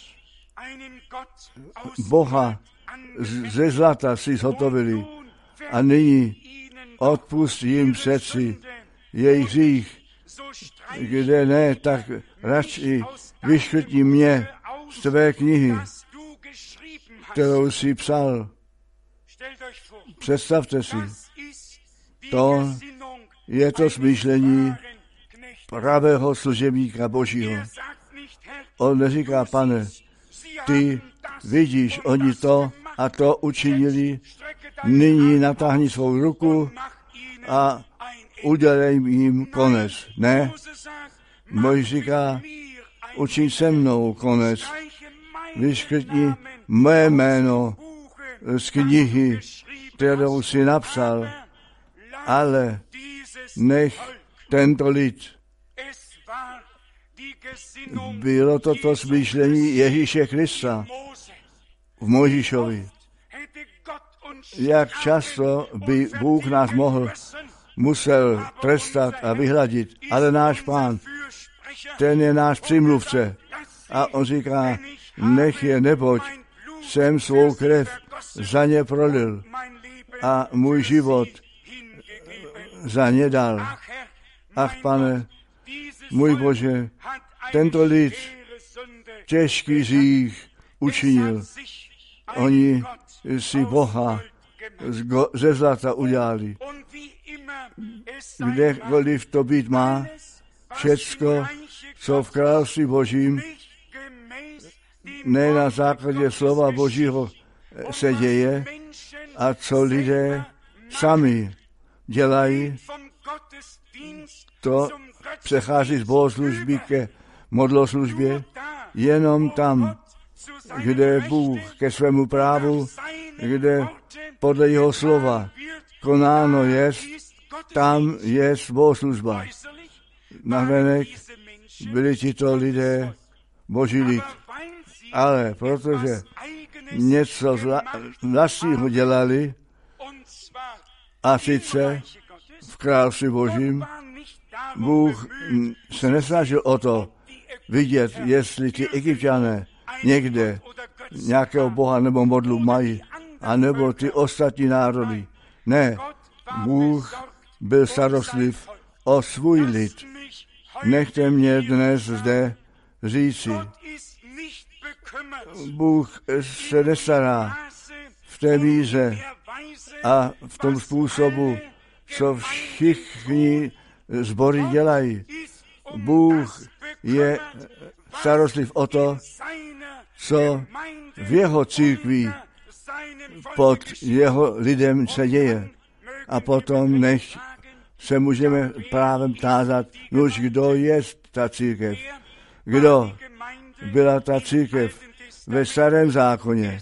Boha ze zlata si zhotovili a nyní odpust jim přeci jejich hřích, kde ne, tak radši vyškrtni mě z tvé knihy, kterou jsi psal. Představte si, to je to smýšlení pravého služebníka Božího. On neříká, Pane, ty vidíš, oni to a to učinili, nyní natáhni svou ruku a udělej jim konec. Ne, Mojžíš říká, učiň se mnou konec, vyškrtni mé jméno z knihy, kterou jsi napsal, ale nech tento lid. Bylo toto smýšlení Ježíše Krista v Mojžíšovi. Jak často by Bůh nás mohl, musel trestat a vyhladit, ale náš Pán, ten je náš přímluvce. A on říká, nech je, neboť jsem svou krev za ně prolil a můj život za ně dal. Ach, Pane, můj Bože, tento lid těžký hřích učinil. Oni si Boha ze zlata udělali. Kdekoliv to být má, všecko, co v království Božím, ne na základě slova Božího se děje, a co lidé sami dělají, to přechází z bohoslužby ke modloslužbě, jenom tam, kde Bůh ke svému právu, kde podle jeho slova konáno je, tam je bohoslužba. Navenek byli tito lidé Boží lid. Ale protože něco vlastního dělali, a sice v království Božím, Bůh se nesnažil o to vidět, jestli ti Egypťané někde nějakého boha nebo modlu mají, anebo ty ostatní národy. Ne, Bůh byl starostliv o svůj lid. Nechte mě dnes zde říci, Bůh se nestará v té míře a v tom způsobu, co všichni sbory dělají. Bůh je starostliv o to, co v jeho církvi pod jeho lidem se děje. A potom, než se můžeme právem tázat, nuž kdo je ta církev? Kdo byla ta církev ve starém zákoně?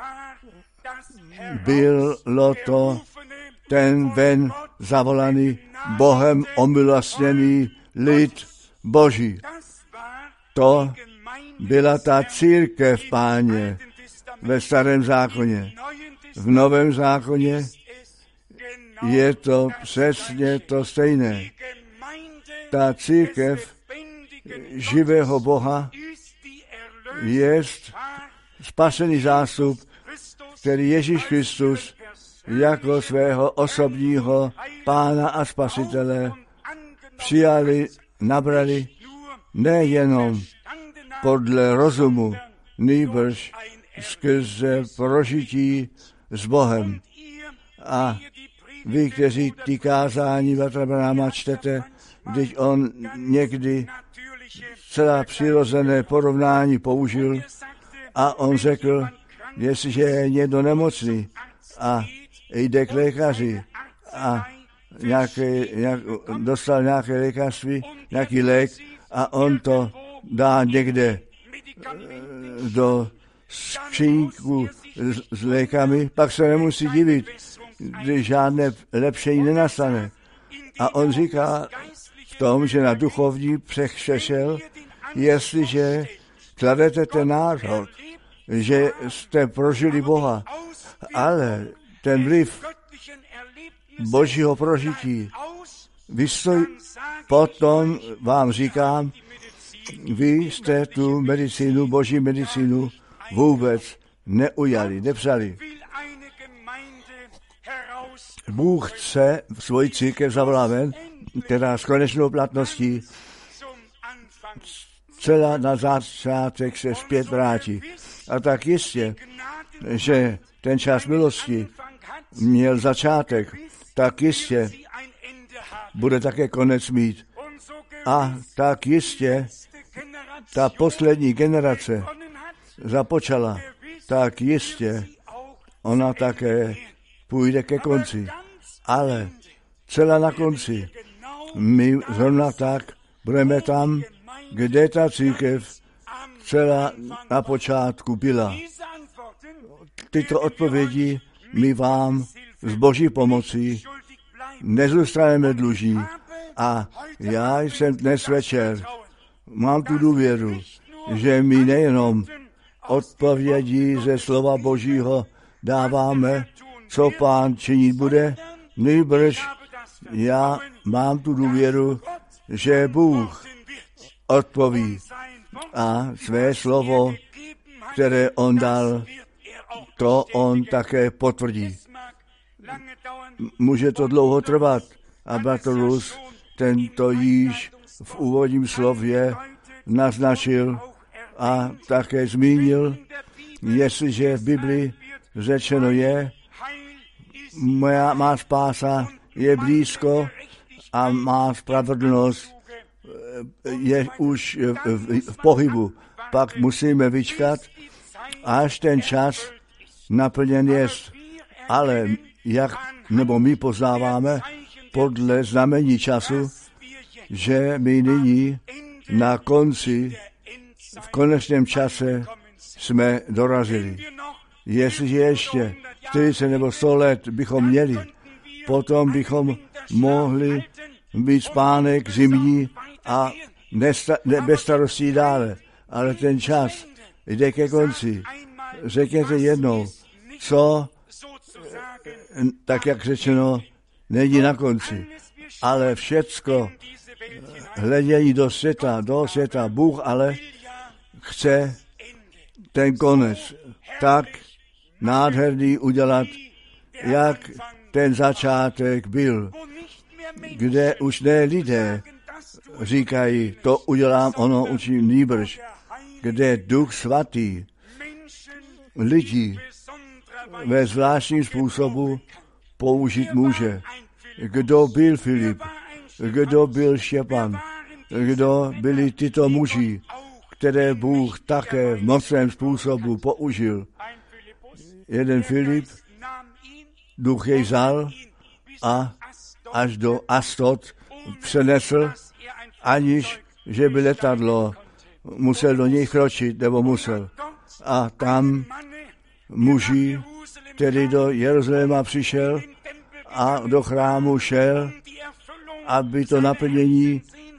Bylo to ten ven zavolaný Bohem omilostněný lid Boží. To byla ta církev, Páně, ve starém zákoně. V novém zákoně je to přesně to stejné. Ta církev živého Boha je spasený zástup, který Ježíš Kristus jako svého osobního Pána a Spasitele přijali, nabrali nejenom podle rozumu, nýbrž skrze prožití s Bohem. A vy, kteří ty kázání Bratra Branhama čtete, když on někdy celá přirozené porovnání použil a on řekl, jestliže je někdo nemocný a jde k lékaři a nějaké, nějak, dostal nějaké lékařství, nějaký lék a on to dá někde do skříňku s, s lékami, pak se nemusí divit, když žádné lepšení nenastane. A on říká v tom, že na duchovní přešel, jestliže kladete ten názor, že jste prožili Boha, ale ten vliv Božího prožití, vystoj, potom vám říkám, vy jste tu medicínu, Boží medicínu vůbec neujali, nepřali. Bůh chce svoji církev zavolá ven, která s konečnou platností celá na začátek se zpět vrátí. A tak jistě, že ten čas milosti měl začátek, tak jistě bude také konec mít. A tak jistě ta poslední generace započala, tak jistě ona také půjde ke konci. Ale celá na konci. My zrovna tak budeme tam, kde ta církev celá na počátku byla. Tyto odpovědi my vám s Boží pomocí nezůstaneme dlužní. A já jsem dnes večer, mám tu důvěru, že my nejenom odpovědi ze slova Božího dáváme, co Pán činit bude, nýbrž já mám tu důvěru, že Bůh odpoví a své slovo, které on dal, to on také potvrdí. Může to dlouho trvat a bratr Rus tento již v úvodním slově naznačil a také zmínil, jestliže v Biblii řečeno je, moja, má spása je blízko a má spravedlnost je už v, v pohybu. Pak musíme vyčkat, až ten čas naplněn jest. Ale jak, nebo my poznáváme podle znamení času, že my nyní na konci, v konečném čase jsme dorazili. Jestliže ještě čtyřicet nebo sto let bychom měli, potom bychom mohli být spánek zimní a nesta, ne, bez starostí dále. Ale ten čas jde ke konci. Řekněte jednou, co, tak jak řečeno, není na konci. Ale všecko hledění do světa, do světa. Bůh ale chce ten konec tak nádherný udělat, jak ten začátek byl, kde už ne lidé říkají, to udělám, ono učím nýbrž, kde Duch Svatý lidí ve zvláštním způsobu použít může. Kdo byl Filip? Kdo byl Štěpán? Kdo byli tyto muži, které Bůh také v mocném způsobu použil? Jeden Filip, duch jej vzal a až do Astot přenesl, aniž že by letadlo musel do něj kročit, nebo musel. A tam muži, který do Jeruzaléma přišel a do chrámu šel, aby to naplnění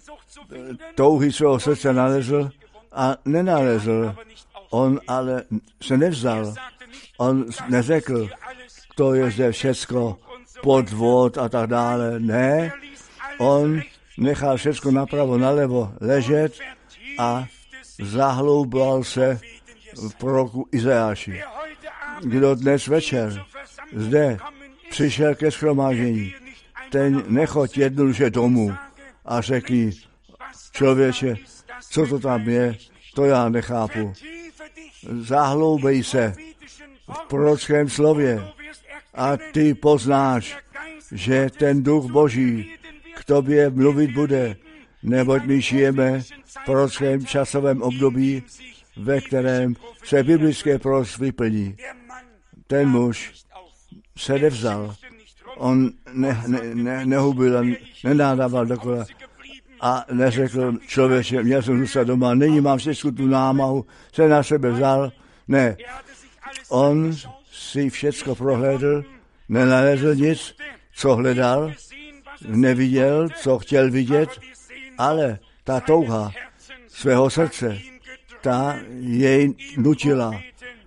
touhy svého srdce nalezl a nenalezl. On ale se nevzal. On neřekl, to je zde všecko podvod a tak dále. Ne, on nechal všecko napravo, nalevo ležet a zahloubal se v proroku Izajáši. Kdo dnes večer zde přišel ke shromáždění, ten nechoď jednoduše domů a řekni, člověče, co to tam je, to já nechápu. Zahloubej se v prorockém slově a ty poznáš, že ten duch Boží k tobě mluvit bude, neboť my žijeme v prorockém časovém období, ve kterém se biblické proroctví plní. Ten muž se nevzal, on ne, ne, ne, nehubil a nenádával dokola a neřekl, člověče, měl jsem zůstat doma, nyní mám všechnu tu námahu, se na sebe vzal. Ne, on si všecko prohlédl, nenalezl nic, co hledal, neviděl, co chtěl vidět, ale ta touha svého srdce, ta jej nutila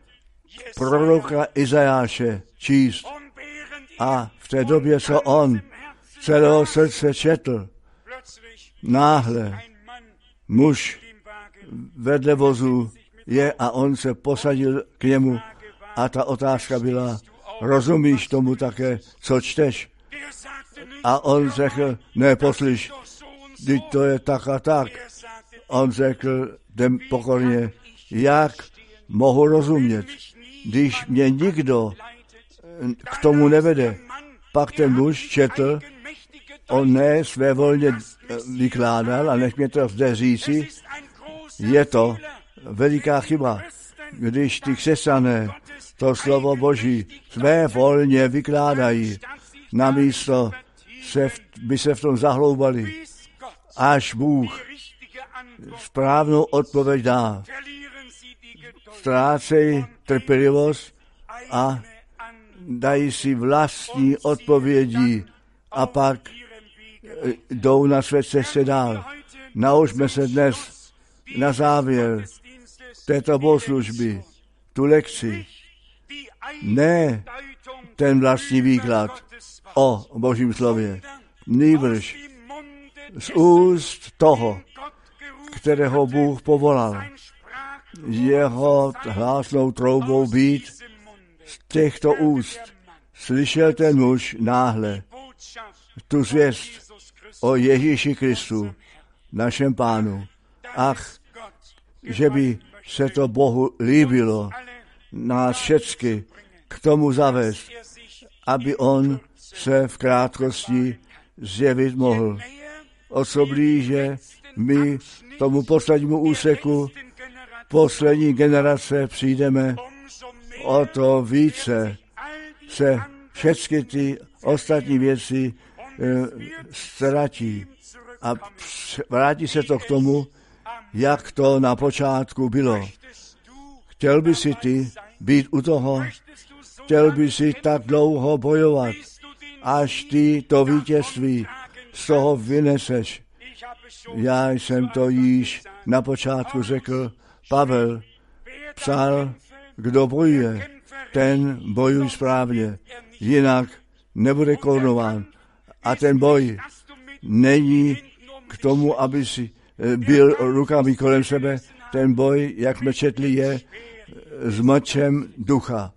proroka Izajáše číst. A v té době, co on celého srdce četl, náhle muž vedle vozu je a on se posadil k němu a ta otázka byla, rozumíš tomu také, co čteš? A on řekl, ne, poslyš, teď to je tak a tak. On řekl, jdem pokorně, jak mohu rozumět, když mě nikdo k tomu nevede. Pak ten muž četl, on ne své volně vykládal a nech mě to zde říci, je to veliká chyba, když ty křesťané to slovo Boží své volně vykládají, namísto se v, by se v tom zahloubali, až Bůh správnou odpověď dá. Ztrácejí trpělivost a dají si vlastní odpovědi a pak jdou na své cestě dál. Naučme se dnes na závěr této bohoslužby tu lekci, ne ten vlastní výklad o Božím slově, nýbrž z úst toho, kterého Bůh povolal, jeho hlásnou troubou být, z těchto úst slyšel ten muž náhle tu zvěst o Ježíši Kristu, našem Pánu. Ach, že by se to Bohu líbilo nás všecky k tomu zavést, aby on se v krátkosti zjevit mohl. O co blíže my tomu poslednímu úseku poslední generace přijdeme, o to více se všechny ty ostatní věci e, ztratí a vrátí se to k tomu, jak to na počátku bylo. Chtěl by si ty být u toho, chtěl by si tak dlouho bojovat, až ty to vítězství z toho vyneseš. Já jsem to již na počátku řekl, Pavel psal, kdo bojuje, ten bojuj správně, jinak nebude korunován. A ten boj není k tomu, aby si byl rukami kolem sebe. Ten boj, jak jsme četli, je s mečem ducha.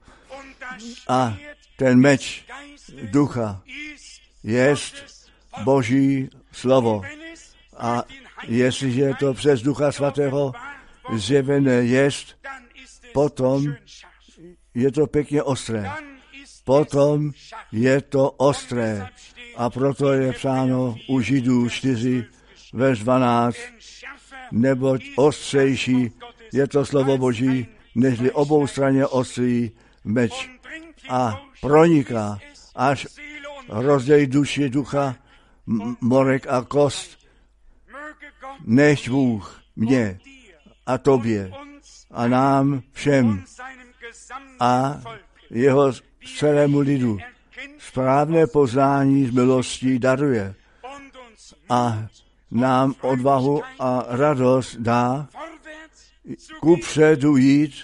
A ten meč ducha jest Boží slovo. A jestliže to přes Ducha Svatého zjevené jest, potom je to pěkně ostré. Potom je to ostré. A proto je psáno u Židů čtyři, verš dvanáct, neboť ostřejší je to slovo Boží, nežli oboustranně ostrý meč a proniká až rozdělí duši, ducha, morek a kost, než Bůh mě a tobě a nám všem a jeho celému lidu správné poznání z milostí daruje a nám odvahu a radost dá kupředu jít,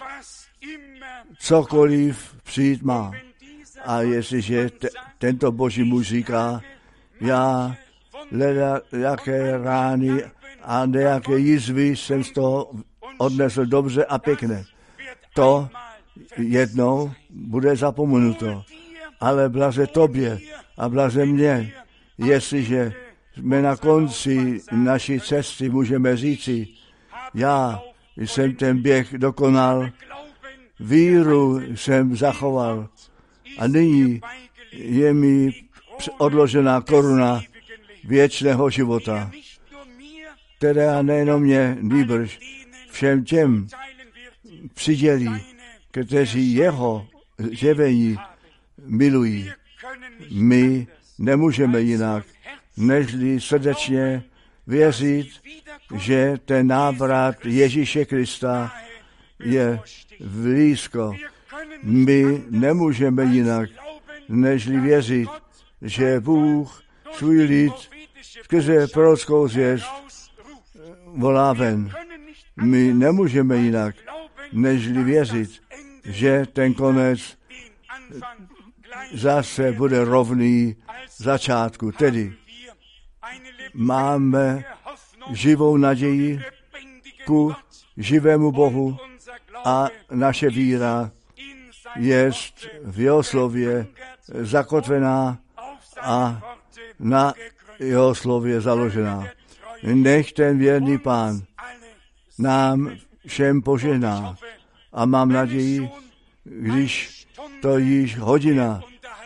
cokoliv přijít má. A jestliže t- tento Boží muž říká, já leda jaké rány a nejaké jizvy jsem z toho odnesl dobře a pěkně, to jednou bude zapomenuto. Ale blaze tobě a blaze mně, jestliže jsme na konci naší cesty, můžeme říci, já jsem ten běh dokonal, víru jsem zachoval a nyní je mi odložená koruna věčného života, která nejenom mě, nýbrž všem těm přidělí, kteří jeho zjevení milují. My nemůžeme jinak, nežli srdečně věřit, že ten návrat Ježíše Krista je blízko. My nemůžeme jinak, nežli věřit, že Bůh svůj lid skrze prorockou zvěst volá ven. My nemůžeme jinak, nežli věřit, že ten konec zase bude rovný začátku. Tedy máme živou naději ku živému Bohu a naše víra je v jeho slově zakotvená a na jeho slově založená. Nech ten věrný Pán nám všem požehná a mám naději, když to již hodina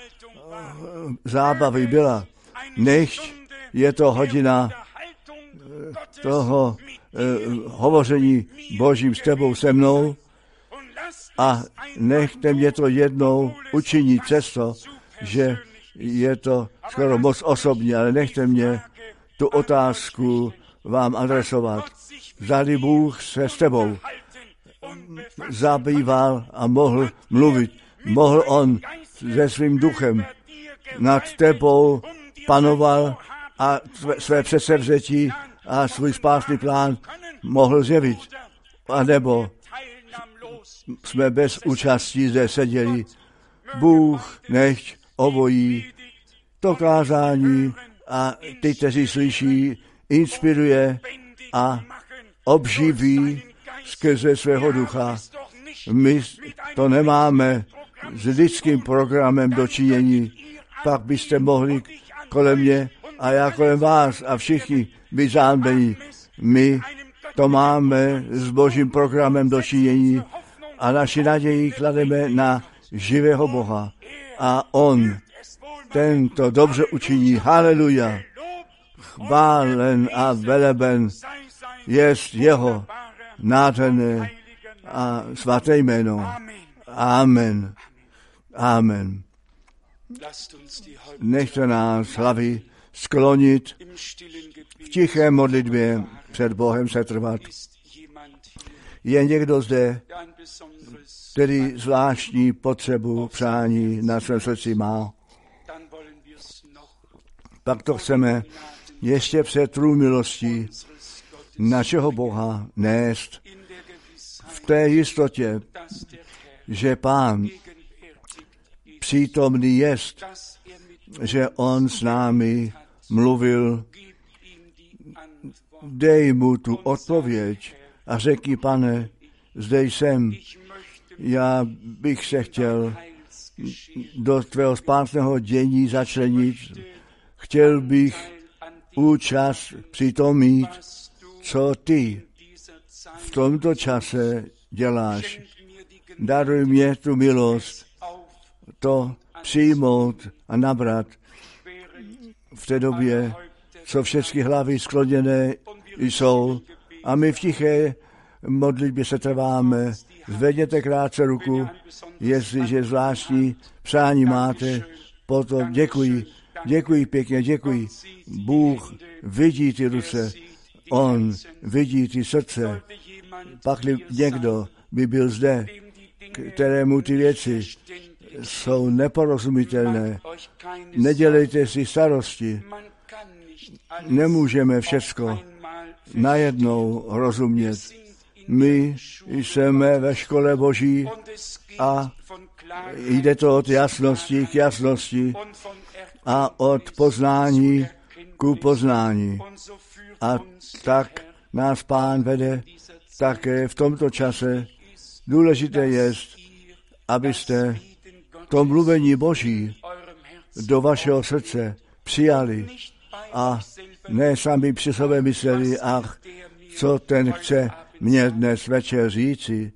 zábavy byla, nech je to hodina toho eh, hovoření Božím s tebou, se mnou a nechte mě to jednou učinit cesto, že je to skoro moc osobní, ale nechte mě tu otázku vám adresovat. Zdali Bůh se s tebou zabýval a mohl mluvit. Mohl on se svým duchem nad tebou panoval a své předsevzetí a svůj spásný plán mohl zjevit. A nebo jsme bez účastí zde seděli. Bůh nechť obojí to kázání a ty, kteří slyší, inspiruje a obživí skrze svého ducha. My to nemáme s lidským programem dočinění, pak byste mohli kolem mě a já kolem vás a všichni být zámbení. My to máme s Božím programem dočinění a naši naději klademe na živého Boha. A on tento dobře učiní. Haleluja. Chválen a veleben jest jeho nádherné a svaté jméno. Amen. Amen. Nechte nás hlavy sklonit v tiché modlitbě před Bohem setrvat. Je někdo zde, který zvláštní potřebu, přání na svém srdci má? Pak to chceme ještě před trůn milostí našeho Boha nést v té jistotě, že Pán přítomný jest, že on s námi mluvil. Dej mu tu odpověď a řekni, Pane, zde jsem, já bych se chtěl do tvého spásného dění začlenit, chtěl bych účast při tom mít, co ty v tomto čase děláš. daruj mě tu milost, to přijmout a nabrat v té době, co všechny hlavy skloněné jsou a my v tiché modlitbě se trváme. Zvedněte krátce ruku, jestliže zvláštní přání máte, potom děkuji, děkuji pěkně, děkuji. Bůh vidí ty ruce, on vidí ty srdce. Pakli někdo by byl zde, kterému ty věci jsou neporozumitelné. Nedělejte si starosti. Nemůžeme všecko najednou rozumět. My jsme ve škole Boží a jde to od jasnosti k jasnosti a od poznání ku poznání. A tak nás Pán vede také v tomto čase. Důležité je, abyste to mluvení Boží do vašeho srdce přijali a ne sami při sobě mysleli, ach, co ten chce mě dnes večer říci.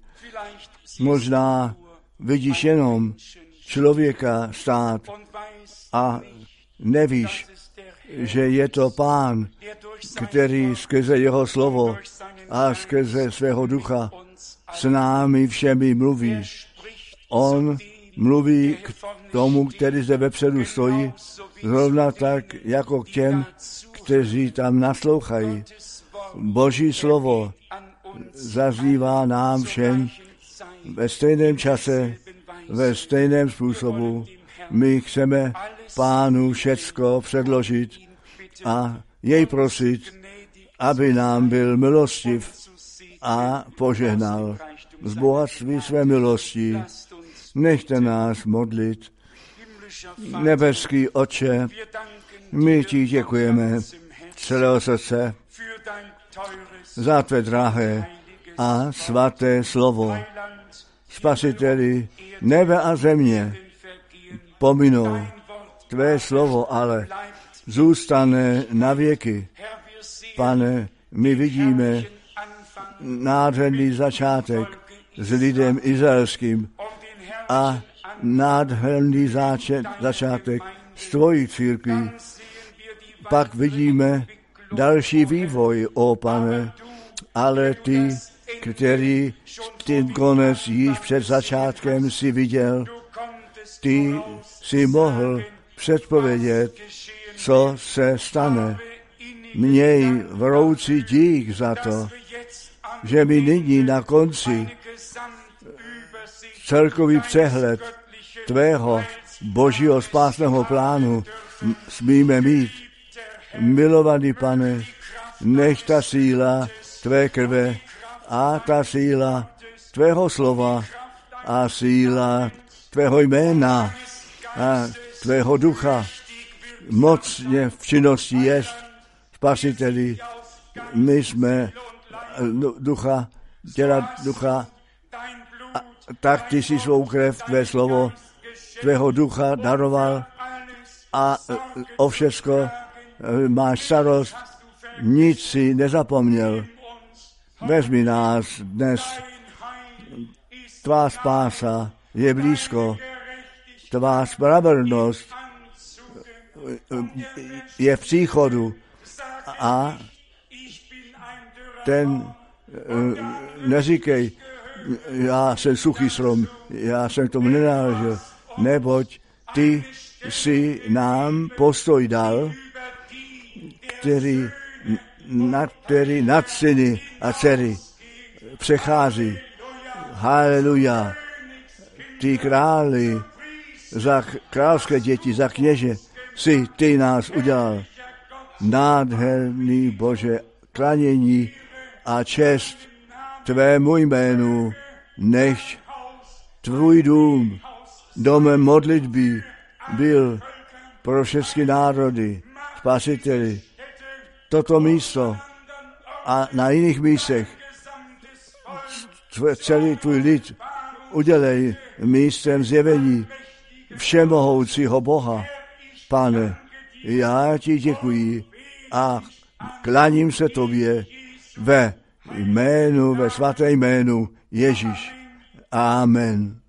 Možná vidíš jenom člověka stát a nevíš, že je to Pán, který skrze jeho slovo a skrze svého ducha s námi všemi mluví. On mluví k tomu, který zde vepředu stojí, zrovna tak, jako k těm, kteří tam naslouchají. Boží slovo zaznívá nám všem ve stejném čase, ve stejném způsobu. My chceme Pánu všecko předložit a jej prosit, aby nám byl milostiv a požehnal z bohatství své milosti. Nechte nás modlit. Nebeský Otče, my ti děkujeme celého srdce za tvé drahé a svaté slovo. Spasiteli, nebe a země pominou, tvé slovo ale zůstane na věky. Pane, my vidíme nádherný začátek s lidem izraelským a nádherný začátek s tvojí církví. Pak vidíme další vývoj, ó Pane, ale ty, který ten konec již před začátkem si viděl, ty si mohl předpovědět, co se stane. Měj vroucí dík za to, že mi nyní na konci celkový přehled tvého božího spásného plánu smíme mít. Milovaný Pane, nech ta síla tvé krve a ta síla tvého slova a síla tvého jména a tvého ducha mocně v činnosti jest. Spasiteli, my jsme ducha, těla ducha, a tak ty si svou krev, tvé slovo, tvého ducha daroval a o všecko máš starost, nic si nezapomněl. Vezmi nás dnes, tvá spása je blízko, tvá spravedlnost je v příchodu a ten neříkej, já jsem suchý strom, já jsem k tomu nenáležel, neboť ty si nám postoj dal, který nad, který nad syny a dcery přechází. Haleluja. Ty králi, za královské děti, za kněže si ty nás udělal. Nádherný Bože, klanění a čest tvému jménu, nechť tvůj dům, domem modlitby byl pro všechny národy, Spasiteli. Toto místo a na jiných místech celý tvůj lid udělej místem zjevení všemohoucího Boha. Pane, já ti děkuji a klaním se tobě ve jménu, ve svaté jménu Ježíš. Amen.